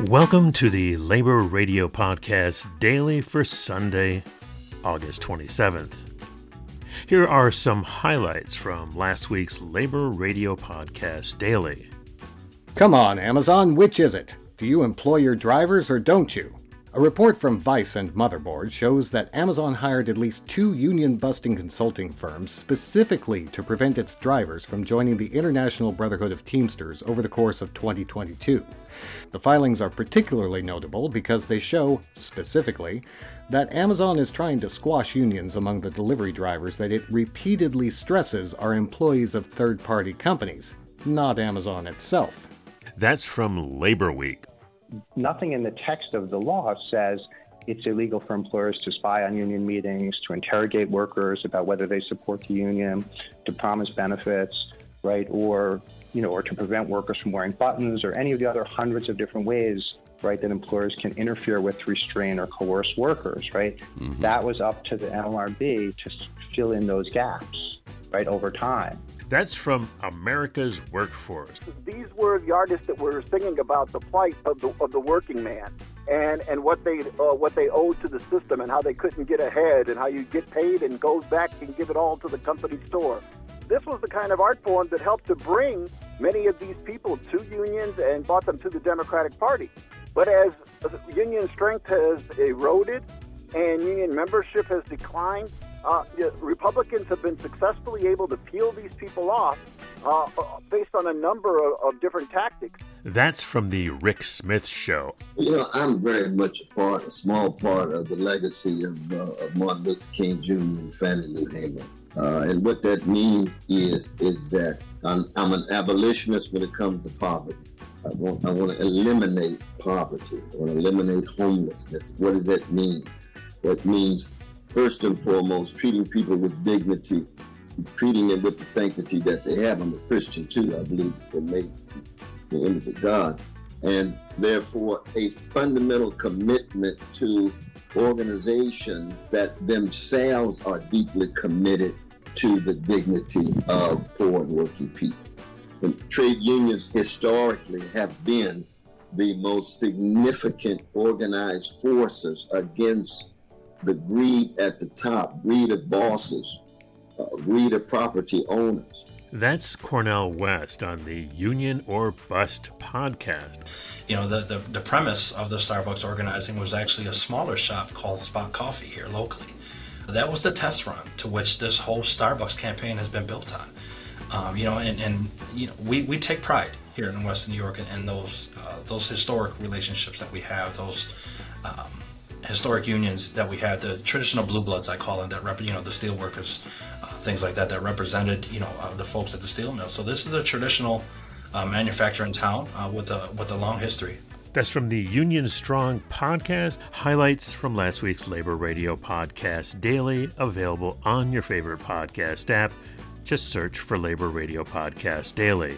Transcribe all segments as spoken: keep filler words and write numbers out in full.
Welcome to the Labor Radio Podcast Daily for Sunday, August twenty-seventh. Here are some highlights from last week's Labor Radio Podcast Daily. Come on, Amazon, which is it? Do you employ your drivers or don't you? A report from Vice and Motherboard shows that Amazon hired at least two union-busting consulting firms specifically to prevent its drivers from joining the International Brotherhood of Teamsters over the course of twenty twenty-two. The filings are particularly notable because they show, specifically, that Amazon is trying to squash unions among the delivery drivers that it repeatedly stresses are employees of third-party companies, not Amazon itself. That's from Labor Week. Nothing in the text of the law says it's illegal for employers to spy on union meetings, to interrogate workers about whether they support the union, to promise benefits, right, or you know, or to prevent workers from wearing buttons, or any of the other hundreds of different ways, right, that employers can interfere with, restrain, or coerce workers, right? Mm-hmm. That was up to the N L R B to fill in those gaps, right, over time. That's from America's Workforce. These were the artists that were singing about the plight of the of the working man and and what they uh, what they owed to the system and how they couldn't get ahead and how you get paid and goes back and give it all to the company store. This was the kind of art form that helped to bring many of these people to unions and brought them to the Democratic Party. But as union strength has eroded and union membership has declined, Uh, Republicans have been successfully able to peel these people off uh, based on a number of, of different tactics. That's from the Rick Smith Show. You know, I'm very much a part, a small part of the legacy of, uh, of Martin Luther King Junior and Fannie Lou Hamer. Uh, and what that means is is that I'm, I'm an abolitionist when it comes to poverty. I want, I want to eliminate poverty. I want to eliminate homelessness. What does that mean? That means, first and foremost, treating people with dignity, treating them with the sanctity that they have. I'm a Christian too. I believe they're made in the image of God. And therefore, a fundamental commitment to organizations that themselves are deeply committed to the dignity of poor and working people. And trade unions historically have been the most significant organized forces against the greed at the top, greed of bosses, uh, greed of property owners. That's Cornel West on the Union or Bust podcast. You know, the, the, the premise of the Starbucks organizing was actually a smaller shop called Spot Coffee here locally. That was the test run to which this whole Starbucks campaign has been built on. Um, you know, and, and you know, we, we take pride here in Western New York and, and those uh, those historic relationships that we have, those um, historic unions that we had, the traditional blue bloods, I call them, that rep, you know, the steel workers, uh, things like that, that represented, you know, uh, the folks at the steel mill. So this is a traditional uh, manufacturer in town uh, with a with a long history. That's from the Union Strong podcast. Highlights from last week's Labor Radio Podcast Daily, available on your favorite podcast app. Just search for Labor Radio Podcast Daily.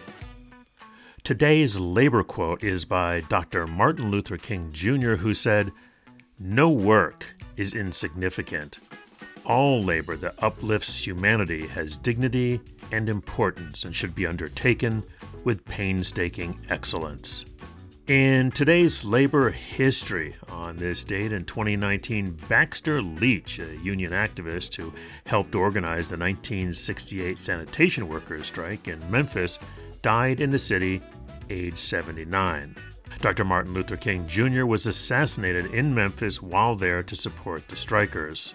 Today's labor quote is by Doctor Martin Luther King Junior, who said, "No work is insignificant. All labor that uplifts humanity has dignity and importance and should be undertaken with painstaking excellence." In today's labor history, on this date in twenty nineteen, Baxter Leach, a union activist who helped organize the nineteen sixty-eight sanitation workers strike in Memphis, died in the city, age seventy-nine. Doctor Martin Luther King Junior was assassinated in Memphis while there to support the strikers.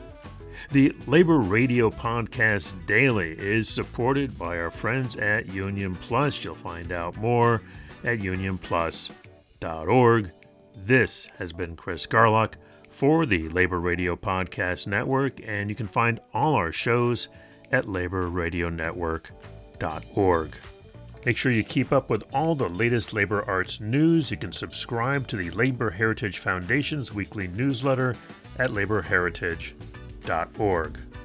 The Labor Radio Podcast Daily is supported by our friends at Union Plus. You'll find out more at union plus dot org. This has been Chris Garlock for the Labor Radio Podcast Network, and you can find all our shows at labor radio network dot org. Make sure you keep up with all the latest labor arts news. You can subscribe to the Labor Heritage Foundation's weekly newsletter at labor heritage dot org.